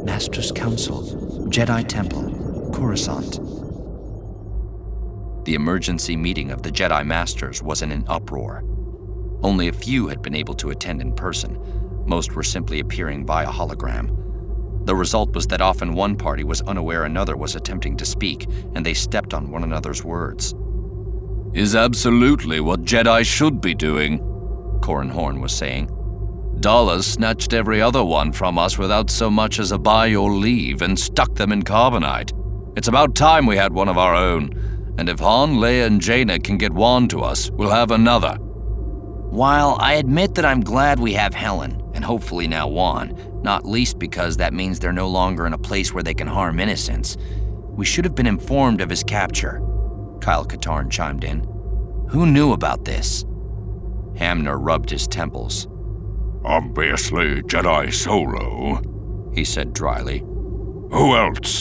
Master's Council, Jedi Temple, Coruscant. The emergency meeting of the Jedi Masters was in an uproar. Only a few had been able to attend in person. Most were simply appearing via hologram. The result was that often one party was unaware another was attempting to speak, and they stepped on one another's words. Is absolutely what Jedi should be doing, Corran Horn was saying. Dala snatched every other one from us without so much as a by your leave and stuck them in carbonite. It's about time we had one of our own, and if Han, Leia, and Jaina can get one to us, we'll have another. While I admit that I'm glad we have Helen, and hopefully now Juan, not least because that means they're no longer in a place where they can harm innocents, we should have been informed of his capture, Kyle Katarn chimed in. Who knew about this? Hamner rubbed his temples. Obviously Jedi Solo, he said dryly. Who else?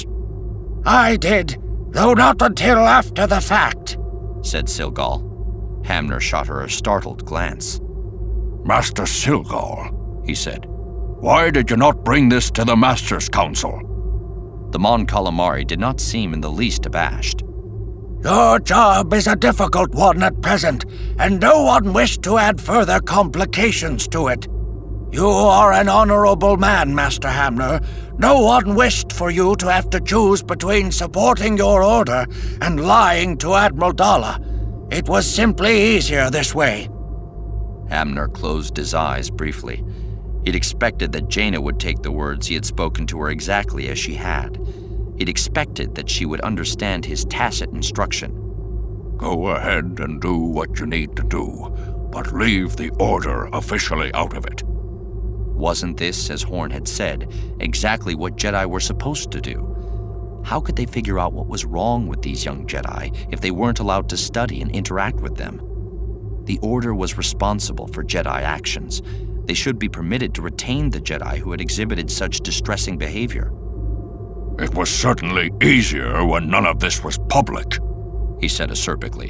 I did, though not until after the fact, said Silgal. Hamner shot her a startled glance. Master Silgal, he said. Why did you not bring this to the Master's Council? The Mon Calamari did not seem in the least abashed. Your job is a difficult one at present, and no one wished to add further complications to it. You are an honorable man, Master Hamner. No one wished for you to have to choose between supporting your order and lying to Admiral Dala. It was simply easier this way. Hamner closed his eyes briefly. He'd expected that Jaina would take the words he had spoken to her exactly as she had. He'd expected that she would understand his tacit instruction. Go ahead and do what you need to do, but leave the Order officially out of it. Wasn't this, as Horn had said, exactly what Jedi were supposed to do? How could they figure out what was wrong with these young Jedi if they weren't allowed to study and interact with them? The Order was responsible for Jedi actions. They should be permitted to retain the Jedi who had exhibited such distressing behavior. It was certainly easier when none of this was public, he said acerbically.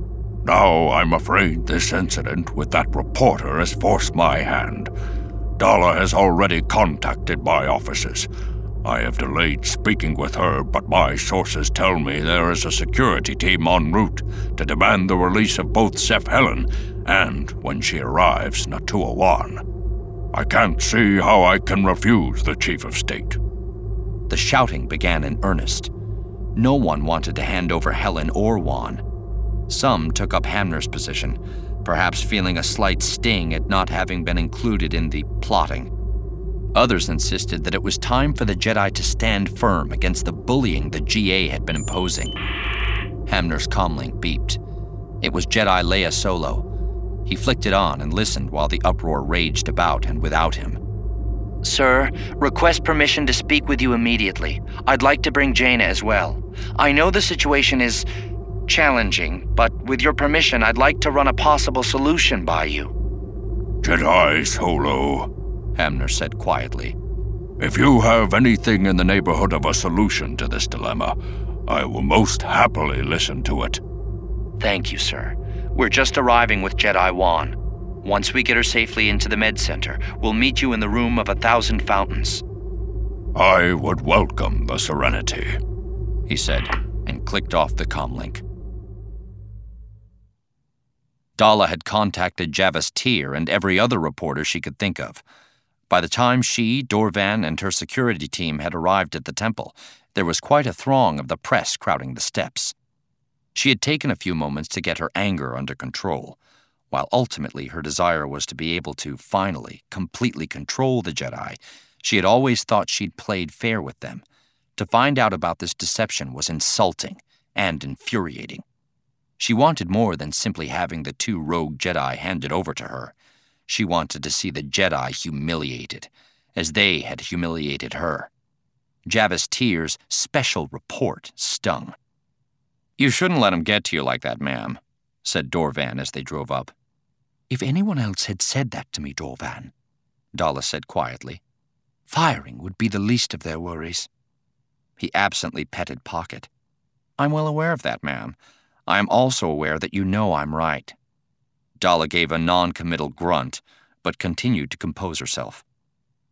Now I'm afraid this incident with that reporter has forced my hand. Dala has already contacted my offices. I have delayed speaking with her, but my sources tell me there is a security team en route to demand the release of both Sef Helen and, when she arrives, Natua Wan. I can't see how I can refuse the Chief of State. The shouting began in earnest. No one wanted to hand over Helen or Juan. Some took up Hamner's position, perhaps feeling a slight sting at not having been included in the plotting. Others insisted that it was time for the Jedi to stand firm against the bullying the GA had been imposing. Hamner's comlink beeped. It was Jedi Leia Solo. He flicked it on and listened while the uproar raged about and without him. Sir, request permission to speak with you immediately. I'd like to bring Jaina as well. I know the situation is challenging, but with your permission, I'd like to run a possible solution by you. Jedi Solo, Hamner said quietly. If you have anything in the neighborhood of a solution to this dilemma, I will most happily listen to it. Thank you, sir. We're just arriving with Jedi Wan. Once we get her safely into the med center, we'll meet you in the room of 1,000 fountains. I would welcome the serenity, he said, and clicked off the comlink. Dala had contacted Javis Tyr and every other reporter she could think of. By the time she, Dorvan, and her security team had arrived at the temple, there was quite a throng of the press crowding the steps. She had taken a few moments to get her anger under control, while ultimately her desire was to be able to finally, completely control the Jedi. She had always thought she'd played fair with them. To find out about this deception was insulting and infuriating. She wanted more than simply having the 2 rogue Jedi handed over to her. She wanted to see the Jedi humiliated, as they had humiliated her. Javis Tyr's special report stung. You shouldn't let him get to you like that, ma'am, said Dorvan as they drove up. If anyone else had said that to me, Dorvan, Dala said quietly, firing would be the least of their worries. He absently petted Pocket. I'm well aware of that, ma'am. I am also aware that you know I'm right. Dala gave a non-committal grunt, but continued to compose herself.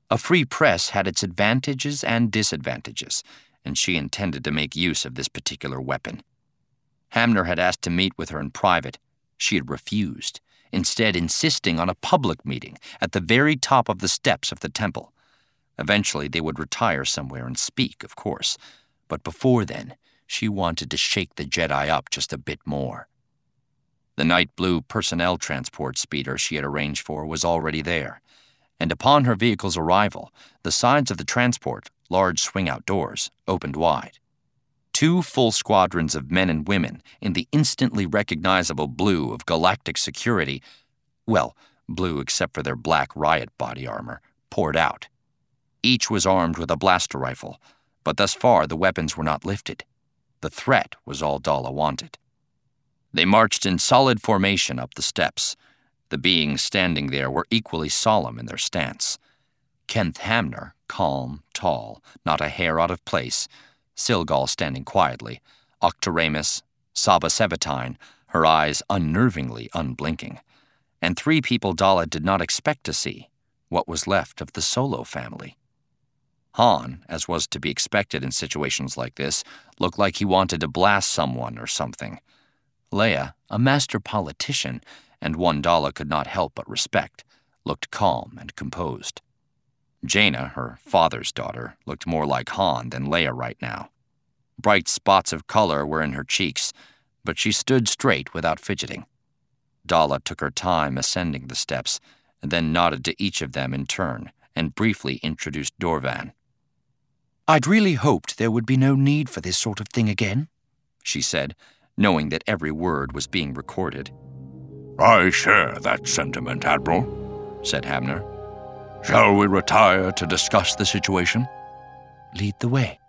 A free press had its advantages and disadvantages, and she intended to make use of this particular weapon. Hamner had asked to meet with her in private. She had refused, instead insisting on a public meeting at the very top of the steps of the temple. Eventually, they would retire somewhere and speak, of course, but before then, she wanted to shake the Jedi up just a bit more. The night blue personnel transport speeder she had arranged for was already there, and upon her vehicle's arrival, the sides of the transport, large swing-out doors, opened wide. 2 full squadrons of men and women in the instantly recognizable blue of galactic security, well, blue except for their black riot body armor, poured out. Each was armed with a blaster rifle, but thus far the weapons were not lifted. The threat was all Dalla wanted. They marched in solid formation up the steps. The beings standing there were equally solemn in their stance. Kenth Hamner, calm, tall, not a hair out of place, Silgal standing quietly, Octaramus, Saba Sevatine, her eyes unnervingly unblinking, and 3 people Dalla did not expect to see, what was left of the Solo family. Han, as was to be expected in situations like this, looked like he wanted to blast someone or something. Leia, a master politician, and one Dalla could not help but respect, looked calm and composed. Jaina, her father's daughter, looked more like Han than Leia right now. Bright spots of color were in her cheeks, but she stood straight without fidgeting. Dalla took her time ascending the steps, and then nodded to each of them in turn and briefly introduced Dorvan. "I'd really hoped there would be no need for this sort of thing again," she said, knowing that every word was being recorded. I share that sentiment, Admiral, said Hamner. Shall we retire to discuss the situation? "Lead the way."